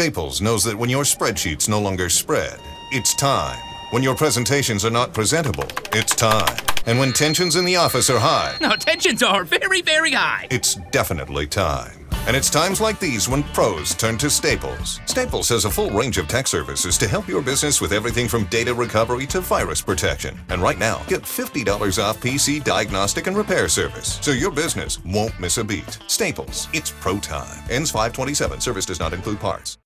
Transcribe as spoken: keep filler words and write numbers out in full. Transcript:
Staples knows that when your spreadsheets no longer spread, it's time. When your presentations are not presentable, it's time. And when tensions in the office are high, no, tensions are very, very high. It's definitely time. And it's times like these when pros turn to Staples. Staples has a full range of tech services to help your business with everything from data recovery to virus protection. And right now, get fifty dollars off P C diagnostic and repair service, so your business won't miss a beat. Staples, it's pro time. Ends five twenty-seven. Service does not include parts.